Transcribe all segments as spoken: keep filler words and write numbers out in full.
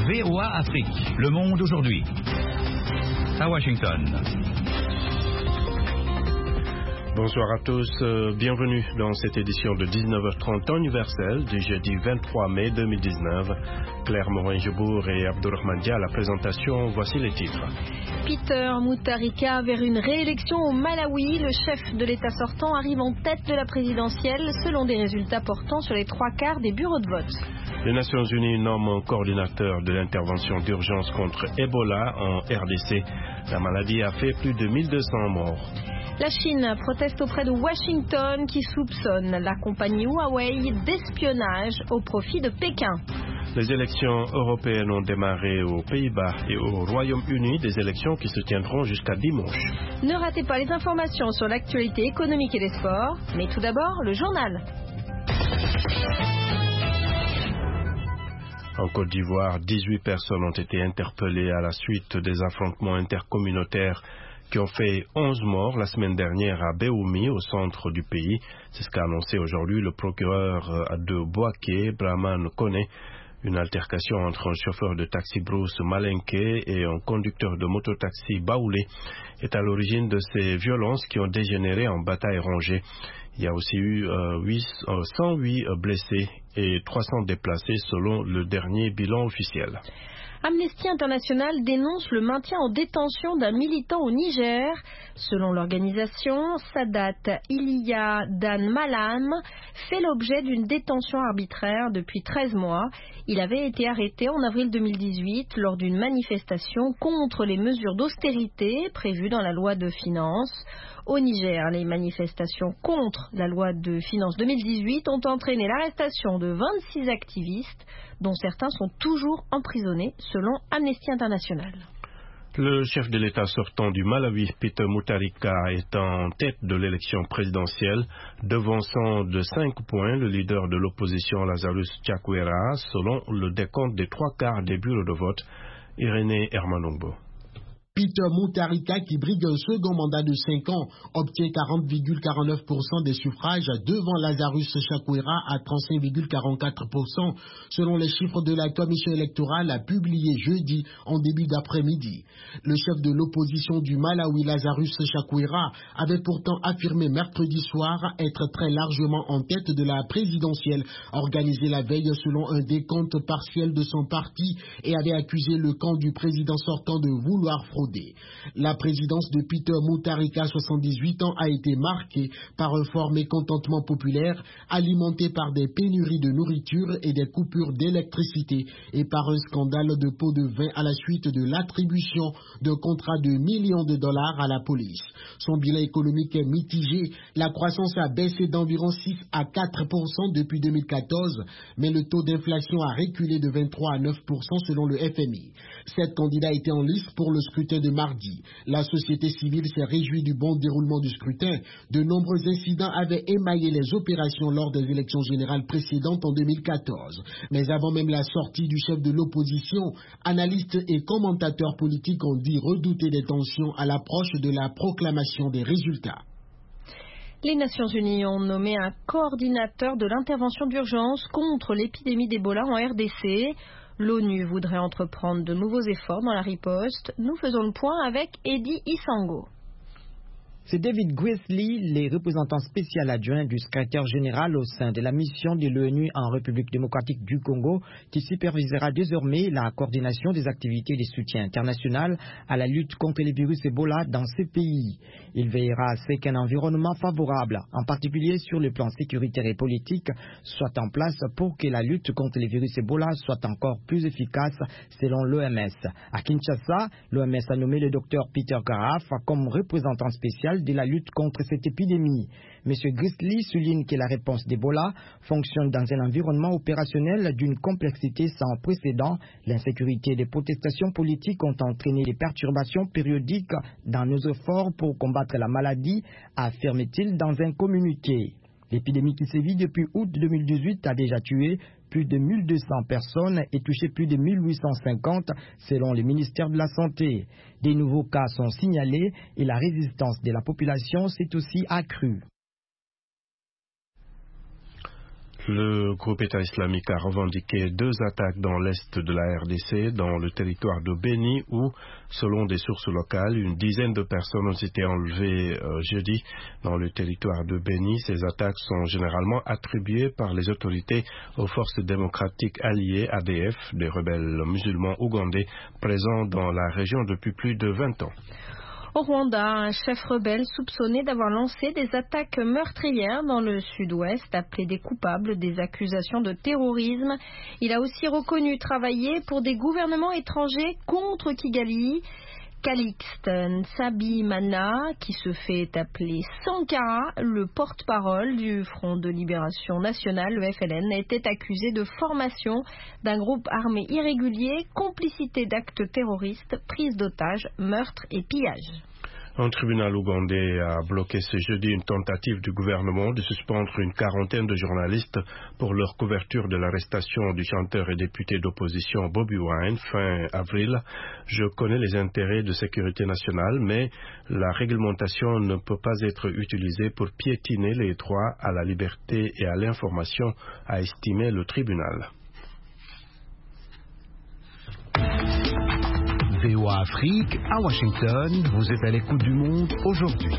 V O A Afrique, Le Monde aujourd'hui. À Washington. Bonsoir à tous, euh, bienvenue dans cette édition de dix-neuf heures trente temps universel du jeudi vingt-trois mai deux mille dix-neuf. Claire Morin-Jebour et Abdourahmane Dia à la présentation, voici les titres. Peter Mutharika vers une réélection au Malawi. Le chef de l'État sortant arrive en tête de la présidentielle selon des résultats portant sur les trois quarts des bureaux de vote. Les Nations Unies nomment un coordinateur de l'intervention d'urgence contre Ebola en R D C. La maladie a fait plus de mille deux cents morts. La Chine proteste auprès de Washington qui soupçonne la compagnie Huawei d'espionnage au profit de Pékin. Les élections européennes ont démarré aux Pays-Bas et au Royaume-Uni, des élections qui se tiendront jusqu'à dimanche. Ne ratez pas les informations sur l'actualité économique et les sports, mais tout d'abord le journal. En Côte d'Ivoire, dix-huit personnes ont été interpellées à la suite des affrontements intercommunautaires qui ont fait onze morts la semaine dernière à Béoumi, au centre du pays. C'est ce qu'a annoncé aujourd'hui le procureur de Boaké, Brahman Kone. Une altercation entre un chauffeur de taxi Bruce Malenke et un conducteur de mototaxi Baoulé est à l'origine de ces violences qui ont dégénéré en bataille rangée. Il y a aussi eu euh, cent huit blessés et trois cents déplacés selon le dernier bilan officiel. Amnesty International dénonce le maintien en détention d'un militant au Niger. Selon l'organisation, Sadat Iliya Dan Malam fait l'objet d'une détention arbitraire depuis treize mois. Il avait été arrêté en avril deux mille dix-huit lors d'une manifestation contre les mesures d'austérité prévues dans la loi de finances. Au Niger, les manifestations contre la loi de finances deux mille dix-huit ont entraîné l'arrestation de vingt-six activistes, dont certains sont toujours emprisonnés, selon Amnesty International. Le chef de l'État sortant du Malawi, Peter Mutharika, est en tête de l'élection présidentielle, devançant de cinq points le leader de l'opposition Lazarus Chakwera, selon le décompte des trois quarts des bureaux de vote, Irénée Hermanongo. Peter Mutharika, qui brigue un second mandat de cinq ans, obtient quarante virgule quarante-neuf pour cent des suffrages devant Lazarus Chakwera à trente-cinq virgule quarante-quatre pour cent, selon les chiffres de la commission électorale publiés jeudi en début d'après-midi. Le chef de l'opposition du Malawi, Lazarus Chakwera, avait pourtant affirmé mercredi soir être très largement en tête de la présidentielle organisée la veille selon un décompte partiel de son parti et avait accusé le camp du président sortant de vouloir frauder. La présidence de Peter Mutharika, soixante-dix-huit ans, a été marquée par un fort mécontentement populaire alimenté par des pénuries de nourriture et des coupures d'électricité et par un scandale de pots de vin à la suite de l'attribution d'un contrat de millions de dollars à la police. Son bilan économique est mitigé. La croissance a baissé d'environ six à quatre pour cent depuis deux mille quatorze, mais le taux d'inflation a reculé de vingt-trois à neuf pour cent selon le F M I. Sept candidats étaient en lice pour le scrutin de mardi. La société civile s'est réjouie du bon déroulement du scrutin. De nombreux incidents avaient émaillé les opérations lors des élections générales précédentes en deux mille quatorze. Mais avant même la sortie du chef de l'opposition, analystes et commentateurs politiques ont dit redouter des tensions à l'approche de la proclamation des résultats. Les Nations Unies ont nommé un coordinateur de l'intervention d'urgence contre l'épidémie d'Ebola en R D C. L'ONU voudrait entreprendre de nouveaux efforts dans la riposte. Nous faisons le point avec Eddie Isango. C'est David Gressly, le représentant spécial adjoint du secrétaire général au sein de la mission de l'ONU en République démocratique du Congo, qui supervisera désormais la coordination des activités de soutien international à la lutte contre les virus Ebola dans ces pays. Il veillera à ce qu'un environnement favorable, en particulier sur le plan sécuritaire et politique, soit en place pour que la lutte contre les virus Ebola soit encore plus efficace, selon l'O M S. À Kinshasa, l'O M S a nommé le docteur Peter Garaf comme représentant spécial de la lutte contre cette épidémie. M. Gressly souligne que la réponse d'Ebola fonctionne dans un environnement opérationnel d'une complexité sans précédent. L'insécurité et les protestations politiques ont entraîné des perturbations périodiques dans nos efforts pour combattre la maladie, affirme-t-il dans un communiqué. L'épidémie qui sévit depuis août deux mille dix-huit a déjà tué plus de mille deux cents personnes et touché plus de mille huit cent cinquante selon le ministère de la Santé. Des nouveaux cas sont signalés et la résistance de la population s'est aussi accrue. Le groupe État islamique a revendiqué deux attaques dans l'est de la R D C, dans le territoire de Beni, où, selon des sources locales, une dizaine de personnes ont été enlevées euh, jeudi dans le territoire de Beni. Ces attaques sont généralement attribuées par les autorités aux forces démocratiques alliées A D F, des rebelles musulmans ougandais présents dans la région depuis plus de vingt ans. Au Rwanda, un chef rebelle soupçonné d'avoir lancé des attaques meurtrières dans le sud-ouest a plaidé coupable des accusations de terrorisme. Il a aussi reconnu travailler pour des gouvernements étrangers contre Kigali. Calixte Nsabimana, qui se fait appeler Sankara, le porte-parole du Front de Libération Nationale, le F L N, était accusé de formation d'un groupe armé irrégulier, complicité d'actes terroristes, prise d'otages, meurtre et pillage. Un tribunal ougandais a bloqué ce jeudi une tentative du gouvernement de suspendre une quarantaine de journalistes pour leur couverture de l'arrestation du chanteur et député d'opposition Bobi Wine fin avril. Je connais les intérêts de sécurité nationale, mais la réglementation ne peut pas être utilisée pour piétiner les droits à la liberté et à l'information, a estimé le tribunal. V O A Afrique, à Washington, vous êtes à l'écoute du monde aujourd'hui.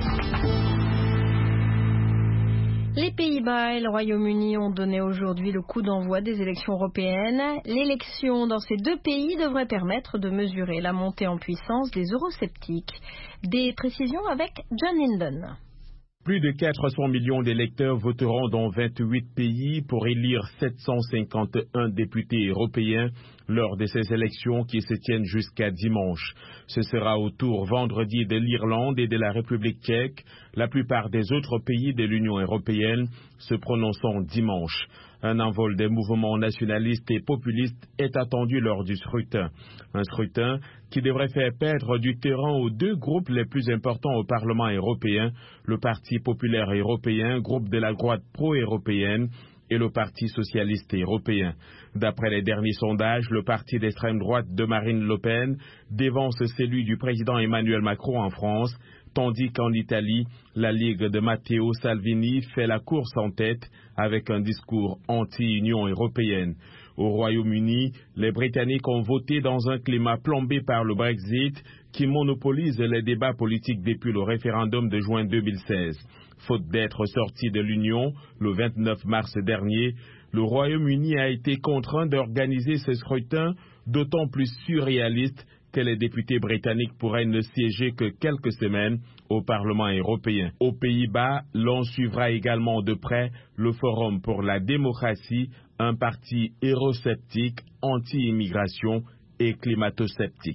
Les Pays-Bas et le Royaume-Uni ont donné aujourd'hui le coup d'envoi des élections européennes. L'élection dans ces deux pays devrait permettre de mesurer la montée en puissance des eurosceptiques. Des précisions avec John Linden. Plus de quatre cents millions d'électeurs voteront dans vingt-huit pays pour élire sept cent cinquante et un députés européens lors de ces élections qui se tiennent jusqu'à dimanche. Ce sera au tour vendredi de l'Irlande et de la République tchèque, la plupart des autres pays de l'Union européenne se prononçant dimanche. Un envol des mouvements nationalistes et populistes est attendu lors du scrutin. Un scrutin qui devrait faire perdre du terrain aux deux groupes les plus importants au Parlement européen, le Parti populaire européen, groupe de la droite pro-européenne, et le Parti socialiste européen. D'après les derniers sondages, le parti d'extrême droite de Marine Le Pen dévance celui du président Emmanuel Macron en France, tandis qu'en Italie, la Ligue de Matteo Salvini fait la course en tête avec un discours anti-Union européenne. Au Royaume-Uni, les Britanniques ont voté dans un climat plombé par le Brexit qui monopolise les débats politiques depuis le référendum de juin deux mille seize. Faute d'être sorti de l'Union le vingt-neuf mars dernier, le Royaume-Uni a été contraint d'organiser ce scrutin d'autant plus surréaliste que les députés britanniques pourraient ne siéger que quelques semaines au Parlement européen. Aux Pays-Bas, l'on suivra également de près le Forum pour la démocratie, un parti eurosceptique, anti-immigration et climato-sceptique.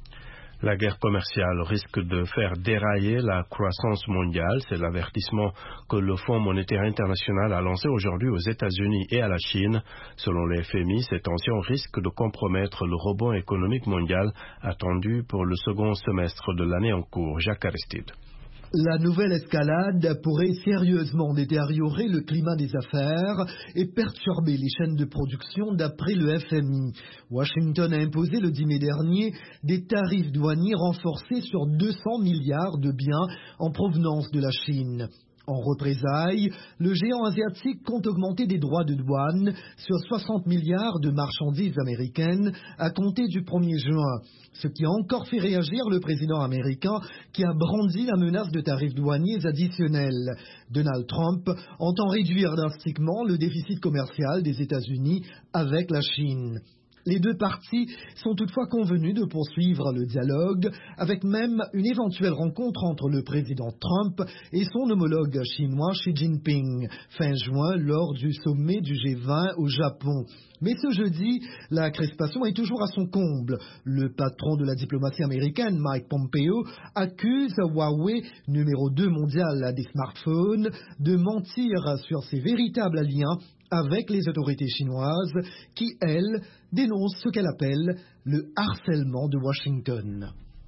La guerre commerciale risque de faire dérailler la croissance mondiale. C'est l'avertissement que le Fonds monétaire international a lancé aujourd'hui aux États-Unis et à la Chine. Selon le F M I, ces tensions risquent de compromettre le rebond économique mondial attendu pour le second semestre de l'année en cours. Jacques Aristide. La nouvelle escalade pourrait sérieusement détériorer le climat des affaires et perturber les chaînes de production d'après le F M I. Washington a imposé le dix mai dernier des tarifs douaniers renforcés sur deux cents milliards de biens en provenance de la Chine. En représailles, le géant asiatique compte augmenter des droits de douane sur soixante milliards de marchandises américaines à compter du premier juin, ce qui a encore fait réagir le président américain qui a brandi la menace de tarifs douaniers additionnels. Donald Trump entend réduire drastiquement le déficit commercial des États-Unis avec la Chine. Les deux parties sont toutefois convenues de poursuivre le dialogue, avec même une éventuelle rencontre entre le président Trump et son homologue chinois Xi Jinping, fin juin lors du sommet du G vingt au Japon. Mais ce jeudi, la crispation est toujours à son comble. Le patron de la diplomatie américaine, Mike Pompeo, accuse Huawei, numéro deux mondial des smartphones, de mentir sur ses véritables liens avec les autorités chinoises qui, elles, dénoncent ce qu'elle appelle le harcèlement de Washington.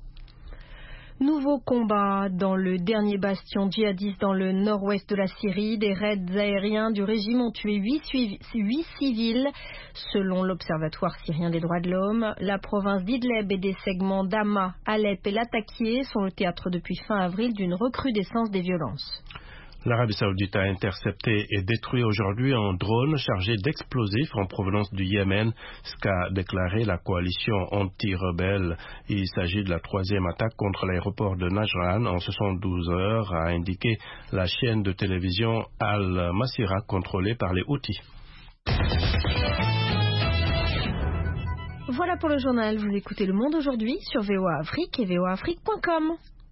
Nouveau combat dans le dernier bastion djihadiste dans le nord-ouest de la Syrie. Des raids aériens du régime ont tué huit civils. Selon l'Observatoire syrien des droits de l'homme, la province d'Idleb et des segments d'Hama, Alep et Latakia sont le théâtre depuis fin avril d'une recrudescence des violences. L'Arabie Saoudite a intercepté et détruit aujourd'hui un drone chargé d'explosifs en provenance du Yémen, ce qu'a déclaré la coalition anti-rebelle. Il s'agit de la troisième attaque contre l'aéroport de Najran en soixante-douze heures, a indiqué la chaîne de télévision Al-Masira contrôlée par les Houthis. Voilà pour le journal. Vous écoutez Le Monde aujourd'hui sur V O A Afrique et V O A Afrique point com.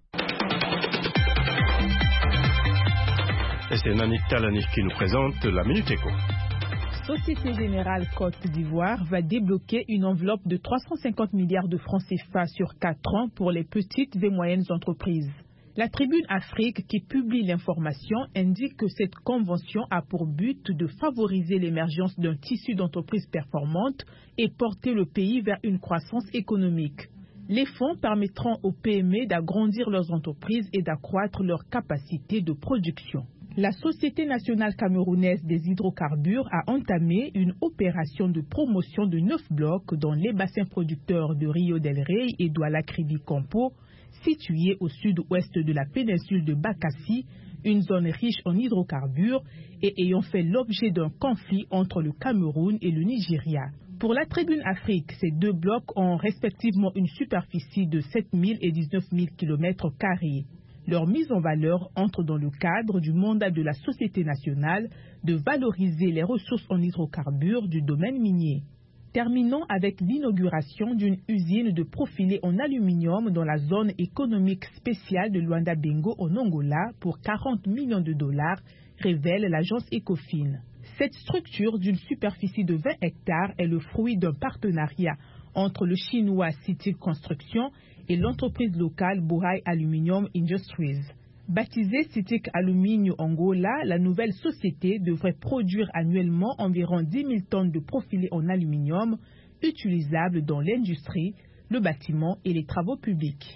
Et c'est Nanik Talanik qui nous présente la Minute Éco. Société Générale Côte d'Ivoire va débloquer une enveloppe de trois cent cinquante milliards de francs C F A sur quatre ans pour les petites et moyennes entreprises. La Tribune Afrique, qui publie l'information, indique que cette convention a pour but de favoriser l'émergence d'un tissu d'entreprises performantes et porter le pays vers une croissance économique. Les fonds permettront aux P M E d'agrandir leurs entreprises et d'accroître leur capacité de production. La Société nationale camerounaise des hydrocarbures a entamé une opération de promotion de neuf blocs dans les bassins producteurs de Rio del Rey et d'Ouala-Kribi-Campo, situés au sud-ouest de la péninsule de Bakassi, une zone riche en hydrocarbures et ayant fait l'objet d'un conflit entre le Cameroun et le Nigeria. Pour la Tribune Afrique, ces deux blocs ont respectivement une superficie de sept mille et dix-neuf mille kilomètres carrés. Leur mise en valeur entre dans le cadre du mandat de la Société nationale de valoriser les ressources en hydrocarbures du domaine minier. Terminons avec l'inauguration d'une usine de profilés en aluminium dans la zone économique spéciale de Luanda Bengo en Angola pour quarante millions de dollars, révèle l'agence Ecofin. Cette structure d'une superficie de vingt hectares est le fruit d'un partenariat entre le chinois Citic Construction et l'entreprise locale Bohai Aluminium Industries. Baptisée Citic Alumínio Angola, la nouvelle société devrait produire annuellement environ dix mille tonnes de profilés en aluminium utilisables dans l'industrie, le bâtiment et les travaux publics.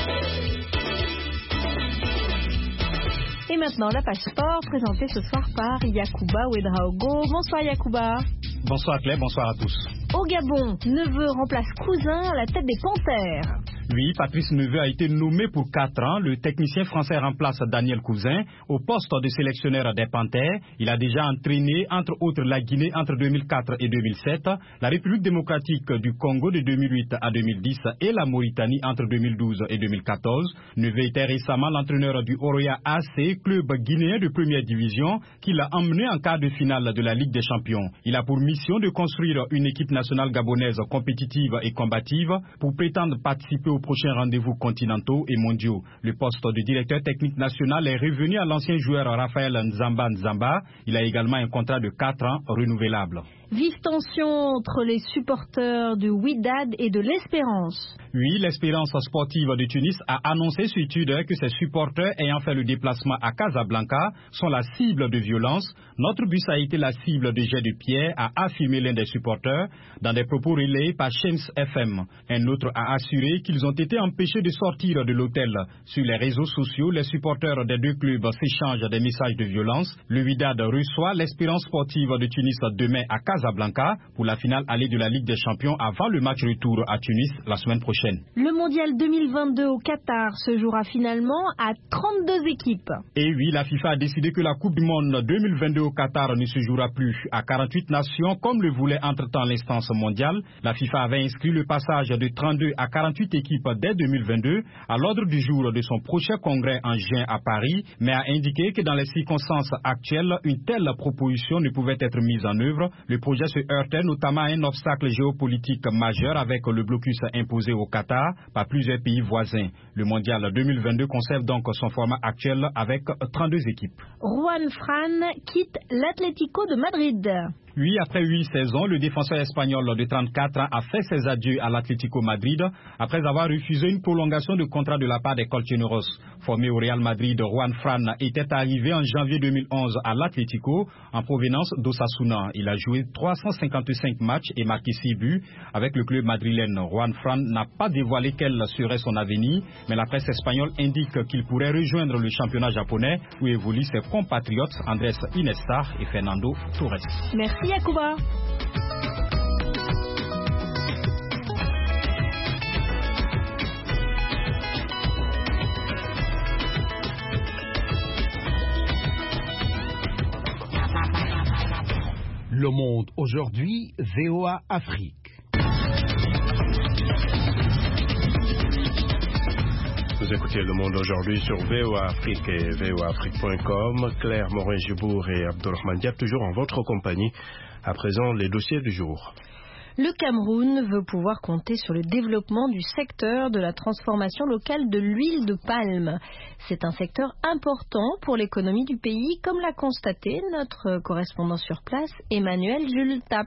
Et maintenant, la page sport présentée ce soir par Yacouba Ouedraogo. Bonsoir Yacouba. Bonsoir Claire, bonsoir à tous. Au Gabon, Neveu remplace Cousin à la tête des Panthères. Oui, Patrice Neveu a été nommé pour quatre ans. Le technicien français remplace Daniel Cousin au poste de sélectionneur des Panthères. Il a déjà entraîné, entre autres, la Guinée entre deux mille quatre et deux mille sept, la République démocratique du Congo de deux mille huit à deux mille dix et la Mauritanie entre deux mille douze et deux mille quatorze. Neveu était récemment l'entraîneur du Oroya A C, club guinéen de première division, qui l'a emmené en quart de finale de la Ligue des Champions. Il a pour mission de construire une équipe nationale gabonaise compétitive et combative pour prétendre participer au prochains rendez-vous continentaux et mondiaux. Le poste de directeur technique national est revenu à l'ancien joueur Raphaël Nzamba Nzamba. Il a également un contrat de quatre ans renouvelable. Vive tension entre les supporters de Wydad et de l'Espérance. Oui, l'Espérance sportive de Tunis a annoncé sur Twitter que ses supporters ayant fait le déplacement à Casablanca sont la cible de violence. Notre bus a été la cible de jets de pierre, a affirmé l'un des supporters dans des propos relayés par Shams F M. Un autre a assuré qu'ils ont été empêchés de sortir de l'hôtel. Sur les réseaux sociaux, les supporters des deux clubs s'échangent des messages de violence. Le Wydad reçoit l'Espérance sportive de Tunis demain à Casablanca pour la finale allée de la Ligue des Champions avant le match retour à Tunis la semaine prochaine. Le mondial deux mille vingt-deux au Qatar se jouera finalement à trente-deux équipes. Et oui, la FIFA a décidé que la Coupe du Monde deux mille vingt-deux au Qatar ne se jouera plus à quarante-huit nations comme le voulait entre-temps l'instance mondiale. La FIFA avait inscrit le passage de trente-deux à quarante-huit équipes dès deux mille vingt-deux à l'ordre du jour de son prochain congrès en juin à Paris, mais a indiqué que dans les circonstances actuelles, une telle proposition ne pouvait être mise en œuvre. Le projet se heurtait notamment à un obstacle géopolitique majeur avec le blocus imposé au Qatar par plusieurs pays voisins. Le mondial deux mille vingt-deux conserve donc son format actuel avec trente-deux équipes. Juan Fran quitte l'Atlético de Madrid. Oui, après huit saisons, le défenseur espagnol de trente-quatre ans a fait ses adieux à l'Atlético Madrid après avoir refusé une prolongation de contrat de la part des Colchoneros. Formé au Real Madrid, Juan Fran était arrivé en janvier deux mille onze à l'Atlético en provenance d'Osasuna. Il a joué trois cent cinquante-cinq matchs et marqué six buts avec le club madrilène. Juan Fran n'a pas dévoilé quel serait son avenir, mais la presse espagnole indique qu'il pourrait rejoindre le championnat japonais où évoluent ses compatriotes Andrés Iniesta et Fernando Torres. Merci Yacouba. Le Monde aujourd'hui, V O A Afrique. Vous écoutez Le Monde aujourd'hui sur V O A Afrique et V O A Afrique point com. Claire Morin-Gibour et Abdulrahman Diab toujours en votre compagnie. À présent, les dossiers du jour. Le Cameroun veut pouvoir compter sur le développement du secteur de la transformation locale de l'huile de palme. C'est un secteur important pour l'économie du pays, comme l'a constaté notre correspondant sur place, Emmanuel Jules Tap.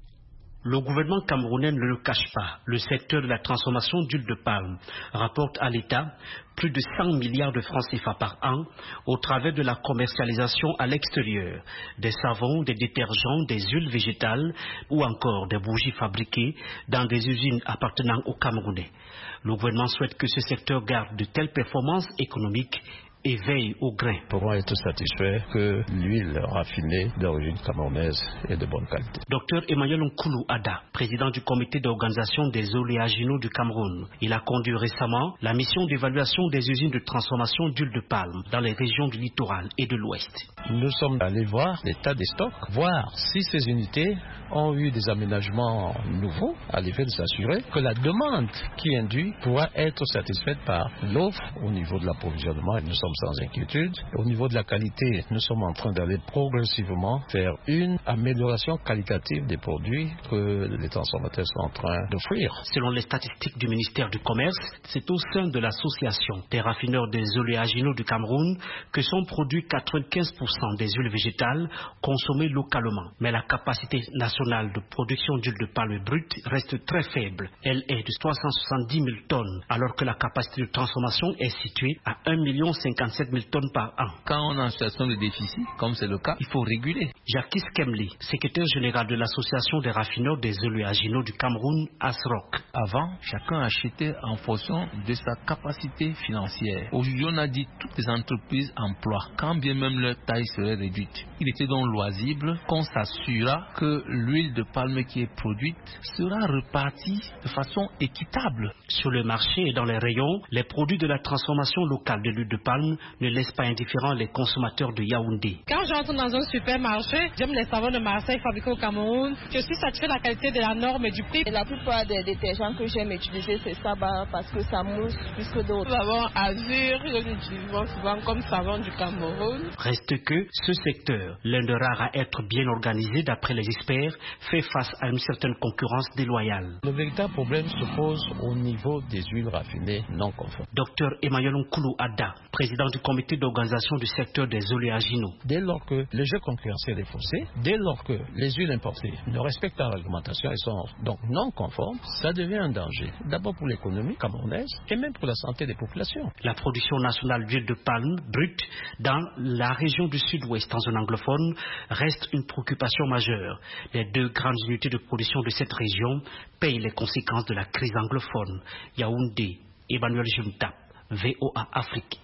Le gouvernement camerounais ne le cache pas. Le secteur de la transformation d'huile de palme rapporte à l'État plus de cent milliards de francs C F A par an au travers de la commercialisation à l'extérieur des savons, des détergents, des huiles végétales ou encore des bougies fabriquées dans des usines appartenant aux Camerounais. Le gouvernement souhaite que ce secteur garde de telles performances économiques et veille au grain. Pourront être satisfaits que l'huile raffinée d'origine camerounaise est de bonne qualité. Docteur Emmanuel Nkoulou Ada, président du comité d'organisation des oléagineux du Cameroun. Il a conduit récemment la mission d'évaluation des usines de transformation d'huile de palme dans les régions du littoral et de l'Ouest. Nous sommes allés voir l'état des stocks, voir si ces unités ont eu des aménagements nouveaux à l'effet de s'assurer que la demande qui induit pourra être satisfaite par l'offre au niveau de l'approvisionnement. Nous sommes sans inquiétude. Au niveau de la qualité, nous sommes en train d'aller progressivement vers une amélioration qualitative des produits que les transformateurs sont en train d'offrir. Selon les statistiques du ministère du Commerce, c'est au sein de l'association des raffineurs des oléagineux du Cameroun que sont produits quatre-vingt-quinze pour cent des huiles végétales consommées localement. Mais la capacité nationale de production d'huile de palme brute reste très faible. Elle est de trois cent soixante-dix mille tonnes, alors que la capacité de transformation est située à un million cinquante-sept mille tonnes par an. Quand on est en situation de déficit, comme c'est le cas, il faut réguler. Jacques Kemli, secrétaire général de l'association des raffineurs des oléagineux du Cameroun, ASROC. Avant, chacun achetait en fonction de sa capacité financière. Aujourd'hui, on a dit que toutes les entreprises emploient, quand bien même leur taille serait réduite. Il était donc loisible qu'on s'assura que l'huile de palme qui est produite sera repartie de façon équitable. Sur le marché et dans les rayons, les produits de la transformation locale de l'huile de palme ne laissent pas indifférents les consommateurs de Yaoundé. Quand j'entre dans un supermarché, j'aime les savons de Marseille fabriqués au Cameroun. Je suis satisfait de la qualité de la norme et du prix. Et la plupart des détergents que j'aime utiliser, c'est Saba parce que ça mousse plus que d'autres. Nous avons Azur, que nous utilisons souvent comme savon du Cameroun. Reste que ce secteur, l'un de rares à être bien organisé d'après les experts, fait face à une certaine concurrence déloyale. Le véritable problème se pose au niveau des huiles raffinées non conformes. Docteur Emmanuel Nkoulou Ada, président du comité d'organisation du secteur des oléagineux. Dès lors que le jeu concurrentiel est faussé, dès lors que les huiles importées ne respectent pas la réglementation et sont donc non conformes, ça devient un danger, d'abord pour l'économie camerounaise et même pour la santé des populations. La production nationale d'huile de palme brute dans la région du sud-ouest en zone anglophone reste une préoccupation majeure. Les deux grandes unités de production de cette région payent les conséquences de la crise anglophone. Yaoundé, Emmanuel Junta, V O A Afrique.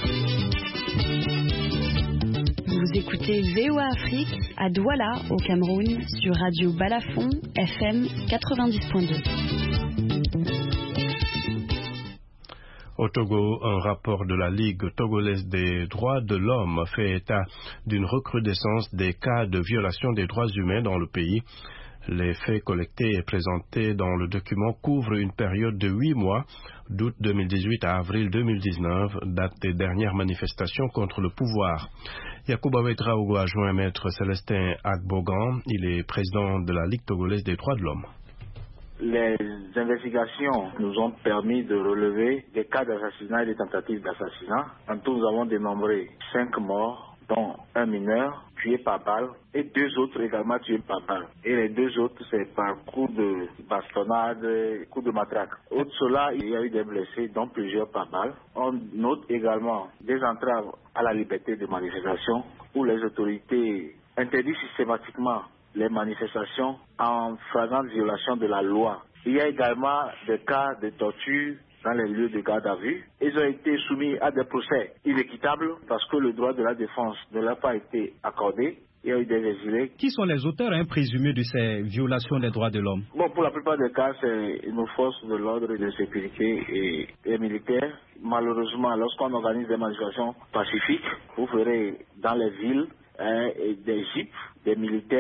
Vous écoutez V O A Afrique à Douala, au Cameroun, sur Radio Balafon, F M quatre-vingt-dix point deux. Au Togo, un rapport de la Ligue togolaise des droits de l'homme fait état d'une recrudescence des cas de violation des droits humains dans le pays. Les faits collectés et présentés dans le document couvrent une période de huit mois, d'août deux mille dix-huit à avril deux mille dix-neuf, date des dernières manifestations contre le pouvoir. Yacouba Ouedraogo a joint Maître Célestin Agbogan, il est président de la Ligue togolaise des droits de l'homme. Les investigations nous ont permis de relever des cas d'assassinat et des tentatives d'assassinat. En tout, nous avons dénombré cinq morts, dont un mineur tué par balle et deux autres également tués par balle. Et les deux autres, c'est par coup de bastonnade, coup de matraque. Outre cela, il y a eu des blessés, dont plusieurs par balle. On note également des entraves à la liberté de manifestation où les autorités interdisent systématiquement les manifestations en flagrante violation de la loi. Il y a également des cas de torture dans les lieux de garde à vue. Ils ont été soumis à des procès inéquitables parce que le droit de la défense ne leur a pas été accordé. Il y a eu des exilés. Qui sont les auteurs hein, présumés de ces violations des droits de l'homme? Bon, pour la plupart des cas, c'est nos forces de l'ordre et de sécurité et les militaires. Malheureusement, lorsqu'on organise des manifestations pacifiques, vous verrez dans les villes hein, des jeeps, des militaires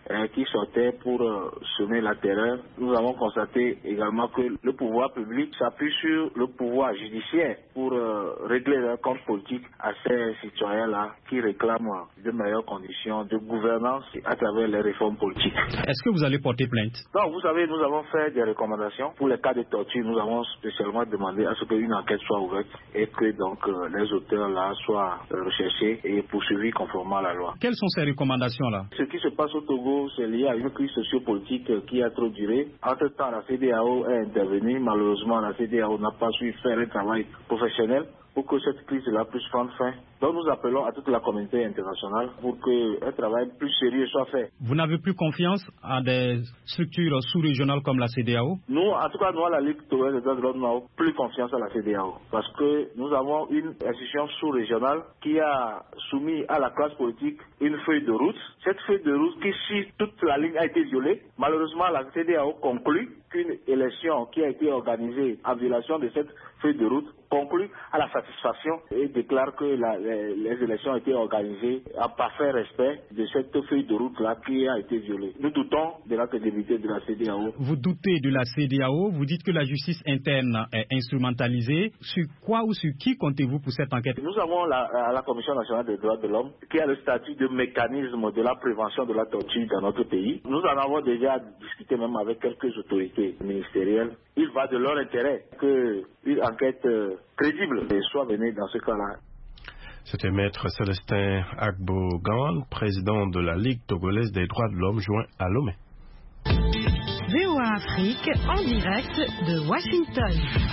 euh, qui sortaient pour euh, semer la terreur. Nous avons constaté également que le pouvoir public s'appuie sur le pouvoir judiciaire pour euh, régler leurs comptes politiques à ces citoyens-là qui réclament de meilleures conditions de gouvernance à travers les réformes politiques. Est-ce que vous allez porter plainte? Non, vous savez, nous avons fait des recommandations. Pour les cas de torture, nous avons spécialement demandé à ce qu'une enquête soit ouverte et que donc euh, les auteurs-là soient euh, recherchés et poursuivis conformément à la loi. Quelles sont ces recommandations-là? Ce qui se passe au Togo, c'est lié à une crise sociopolitique qui a trop duré. Entre-temps, la C D A O est intervenue. Malheureusement, la C D A O n'a pas su faire un travail professionnel pour que cette crise-là puisse prendre fin. Donc nous appelons à toute la communauté internationale pour qu'un travail plus sérieux soit fait. Vous n'avez plus confiance à des structures sous-régionales comme la C D A O? Nous, en tout cas, nous, à la Ligue togolaise des droits de l'homme, nous n'avons plus confiance à la C D A O. Parce que nous avons une institution sous-régionale qui a soumis à la classe politique une feuille de route. Cette feuille de route qui, si toute la ligne a été violée, malheureusement, la C D A O conclut qu'une élection qui a été organisée en violation de cette feuille de route conclut à la satisfaction et déclare que la, les, les élections ont été organisées en parfait respect de cette feuille de route-là qui a été violée. Nous doutons de la crédibilité de la C D A O. Vous doutez de la C D A O, vous dites que la justice interne est instrumentalisée. Sur quoi ou sur qui comptez-vous pour cette enquête? Nous avons la, la Commission nationale des droits de l'homme qui a le statut de mécanisme de la prévention de la torture dans notre pays. Nous en avons déjà discuté même avec quelques autorités ministérielles. Il va de leur intérêt qu'une enquête euh, crédible soit menée dans ce cas-là. C'était Maître Célestin Agbo-Gan, président de la Ligue togolaise des droits de l'homme, joint à Lomé. V O A Afrique en direct de Washington.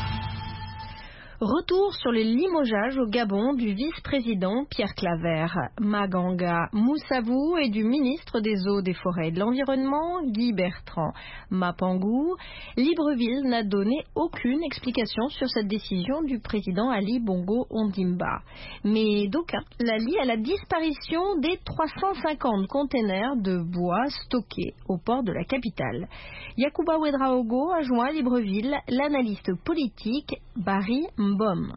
Retour sur le limogeage au Gabon du vice-président Pierre Claver, Maganga Moussavou et du ministre des Eaux, des Forêts et de l'Environnement Guy Bertrand Mapangou. Libreville n'a donné aucune explication sur cette décision du président Ali Bongo Ondimba. Mais d'aucuns la lient à la disparition des trois cent cinquante containers de bois stockés au port de la capitale. Yacouba Ouedraogo a joint à Libreville l'analyste politique Barry Mbom.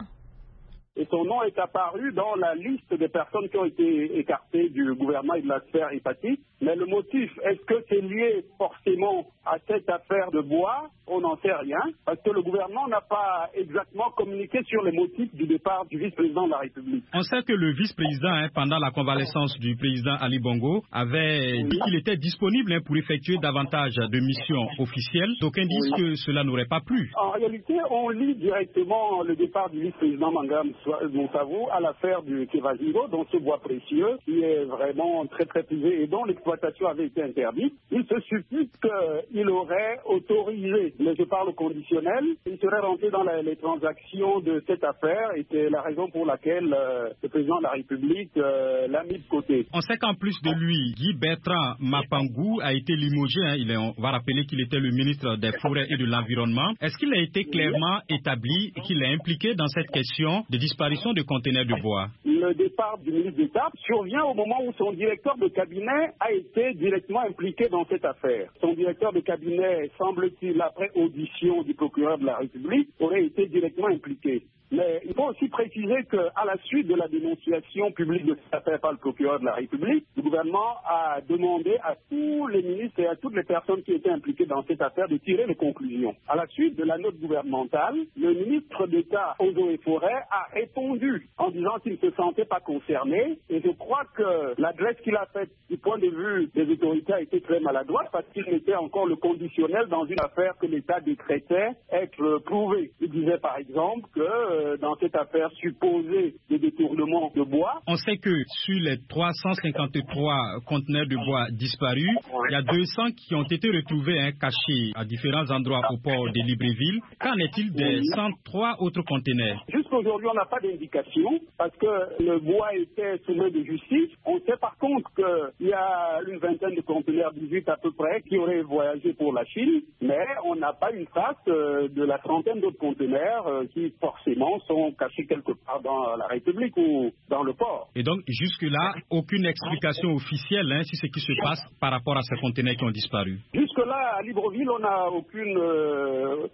Et son nom est apparu dans la liste des personnes qui ont été écartées du gouvernement et de la sphère étatique. Mais le motif, est-ce que c'est lié forcément à cette affaire de bois? On n'en sait rien, parce que le gouvernement n'a pas exactement communiqué sur les motifs du départ du vice-président de la République. On sait que le vice-président, hein, pendant la convalescence du président Ali Bongo, avait dit qu'il était disponible hein, pour effectuer davantage de missions officielles. D'aucuns disent que cela n'aurait pas plu. En réalité, on lit directement le départ du vice-président Manga Moussavou à l'affaire du Kevazingo, dont ce bois précieux, qui est vraiment très très privé et dont l'exploitation avait été interdite. Il se suppose qu'il aurait autorisé, mais je parle au conditionnel, il serait rentré dans la, les transactions de cette affaire et c'est la raison pour laquelle euh, le président de la République euh, l'a mis de côté. On sait qu'en plus de lui, Guy Bertrand Mapangou a été limogé. Hein. Il est, on va rappeler qu'il était le ministre des Forêts et de l'Environnement. Est-ce qu'il a été clairement établi qu'il est impliqué dans cette question de disparition de conteneurs de bois? Le départ du ministre d'État survient au moment où son directeur de cabinet a été directement impliqué dans cette affaire. Son directeur de cabinet, semble-t-il, après audition du procureur de la République, aurait été directement impliqué. Mais il faut aussi préciser qu'à la suite de la dénonciation publique de cette affaire par le procureur de la République, le gouvernement a demandé à tous les ministres et à toutes les personnes qui étaient impliquées dans cette affaire de tirer les conclusions. À la suite de la note gouvernementale, le ministre d'État aux Eaux et Forêts a répondu en disant qu'il ne se sentait pas concerné. Et je crois que l'adresse qu'il a faite du point de vue des autorités a été très maladroite parce qu'il mettait encore le conditionnel dans une affaire que l'État décrétait être prouvée. Il disait par exemple que dans cette affaire supposée de détournement de bois. On sait que sur les trois cent cinquante-trois conteneurs de bois disparus, il y a deux cents qui ont été retrouvés hein, cachés à différents endroits au port de Libreville. Qu'en est-il des cent trois autres conteneurs? Jusqu'à aujourd'hui, on n'a pas d'indication parce que le bois était sous main de justice. On sait par contre qu'il y a une vingtaine de conteneurs, dix-huit à peu près, qui auraient voyagé pour la Chine, mais on n'a pas une trace euh, de la trentaine d'autres conteneurs euh, qui forcément sont cachés quelque part dans la République ou dans le port. Et donc, jusque-là, aucune explication officielle hein, sur ce qui se passe par rapport à ces conteneurs qui ont disparu? Jusque-là, à Libreville, on n'a aucune euh, explication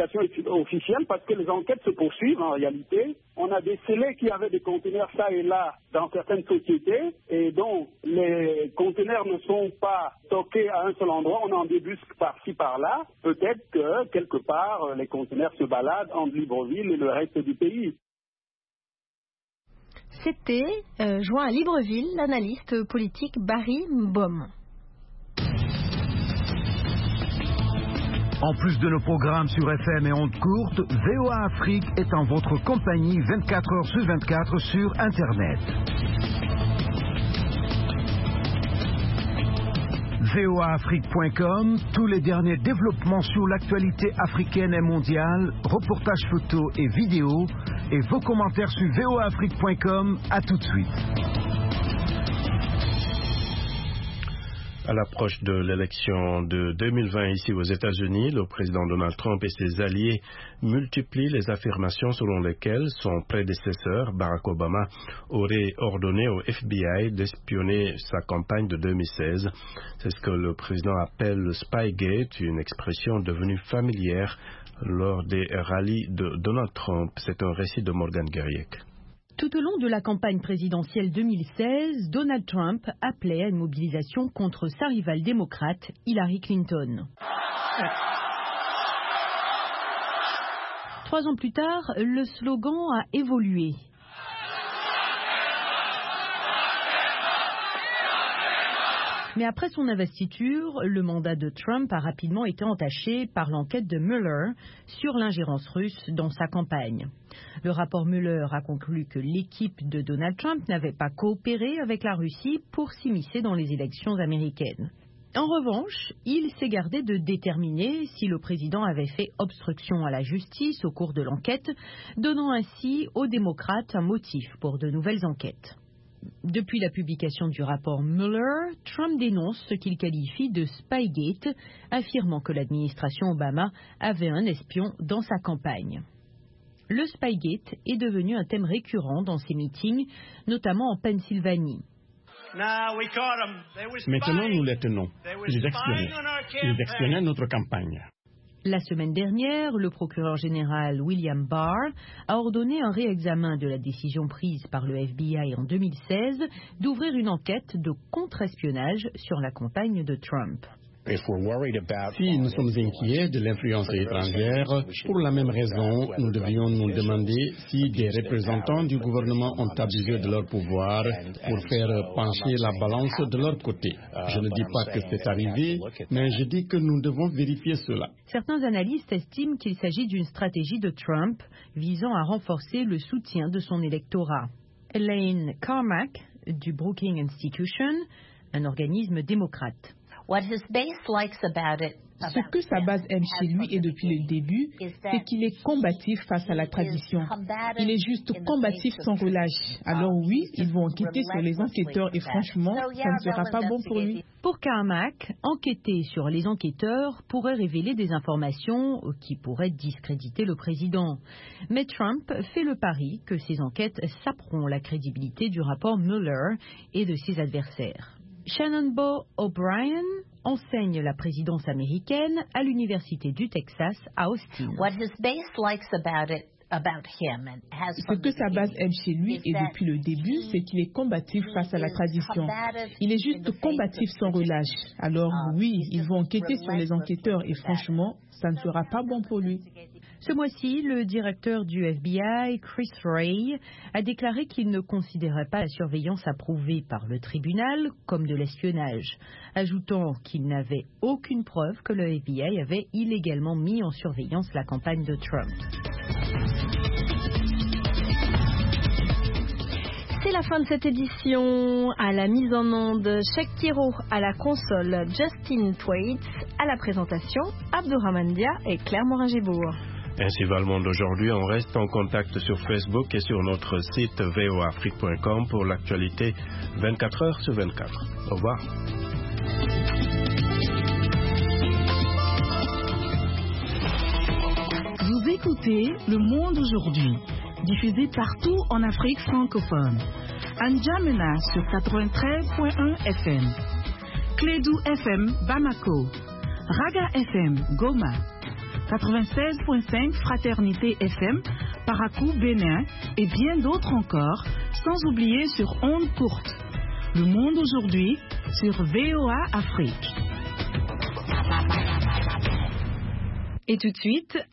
communication officielle parce que les enquêtes se poursuivent en réalité. On a décelé qu'il y avait des conteneurs ça et là dans certaines sociétés et dont les conteneurs ne sont pas stockés à un seul endroit. On en débusque par-ci par-là. Peut-être que quelque part les conteneurs se baladent entre Libreville et le reste du pays. C'était, euh, joint à Libreville, l'analyste politique Barry Mbom. En plus de nos programmes sur F M et ondes courtes, V O A Afrique est en votre compagnie vingt-quatre heures sur vingt-quatre sur Internet. V O A Afrique point com, tous les derniers développements sur l'actualité africaine et mondiale, reportages photos et vidéos, et vos commentaires sur V O A Afrique point com. À tout de suite. À l'approche de l'élection de deux mille vingt ici aux États-Unis, le président Donald Trump et ses alliés multiplient les affirmations selon lesquelles son prédécesseur, Barack Obama, aurait ordonné au F B I d'espionner sa campagne de deux mille seize. C'est ce que le président appelle le Spygate, une expression devenue familière lors des rallyes de Donald Trump. C'est un récit de Morgan Guerrier. Tout au long de la campagne présidentielle deux mille seize, Donald Trump appelait à une mobilisation contre sa rivale démocrate, Hillary Clinton. Trois ans plus tard, le slogan a évolué. Mais après son investiture, le mandat de Trump a rapidement été entaché par l'enquête de Mueller sur l'ingérence russe dans sa campagne. Le rapport Mueller a conclu que l'équipe de Donald Trump n'avait pas coopéré avec la Russie pour s'immiscer dans les élections américaines. En revanche, il s'est gardé de déterminer si le président avait fait obstruction à la justice au cours de l'enquête, donnant ainsi aux démocrates un motif pour de nouvelles enquêtes. Depuis la publication du rapport Mueller, Trump dénonce ce qu'il qualifie de Spygate, affirmant que l'administration Obama avait un espion dans sa campagne. Le Spygate est devenu un thème récurrent dans ses meetings, notamment en Pennsylvanie. Maintenant, nous les tenons. Ils espionnaient. Ils espionnaient notre campagne. La semaine dernière, le procureur général William Barr a ordonné un réexamen de la décision prise par le F B I en deux mille seize d'ouvrir une enquête de contre-espionnage sur la campagne de Trump. Si nous sommes inquiets de l'influence étrangère, pour la même raison, nous devrions nous demander si des représentants du gouvernement ont abusé de leur pouvoir pour faire pencher la balance de leur côté. Je ne dis pas que c'est arrivé, mais je dis que nous devons vérifier cela. Certains analystes estiment qu'il s'agit d'une stratégie de Trump visant à renforcer le soutien de son électorat. Elaine Carmack, du Brookings Institution, un organisme démocrate. Ce que sa base aime chez lui et depuis le début, c'est qu'il est combatif face à la tradition. Il est juste combatif sans relâche. Alors oui, ils vont enquêter sur les enquêteurs et franchement, ça ne sera pas bon pour lui. Pour Carmack, enquêter sur les enquêteurs pourrait révéler des informations qui pourraient discréditer le président. Mais Trump fait le pari que ces enquêtes saperont la crédibilité du rapport Mueller et de ses adversaires. Shannon Bo O'Brien enseigne la présidence américaine à l'Université du Texas à Austin. Ce que sa base aime chez lui et depuis le début, c'est qu'il est combatif face à la tradition. Il est juste combatif sans relâche. Alors oui, ils vont enquêter sur les enquêteurs et franchement, ça ne sera pas bon pour lui. Ce mois-ci, le directeur du F B I, Chris Wray, a déclaré qu'il ne considérait pas la surveillance approuvée par le tribunal comme de l'espionnage, ajoutant qu'il n'avait aucune preuve que le F B I avait illégalement mis en surveillance la campagne de Trump. C'est la fin de cette édition. À la mise en onde, Shakiro, à la console, Justin Thwaites, à la présentation, Abdourahmane Dia et Claire Morin-Gébourg. Ainsi va le monde aujourd'hui. On reste en contact sur Facebook et sur notre site v o a afrique point com pour l'actualité vingt-quatre heures sur vingt-quatre. Au revoir. Vous écoutez Le Monde aujourd'hui, diffusé partout en Afrique francophone. À N'Djamena sur quatre-vingt-treize point un F M. Clédou F M Bamako. Raga F M Goma. quatre-vingt-seize virgule cinq Fraternité F M, Parakou Bénin et bien d'autres encore, sans oublier sur ondes courtes. Le monde aujourd'hui sur V O A Afrique. Et tout de suite,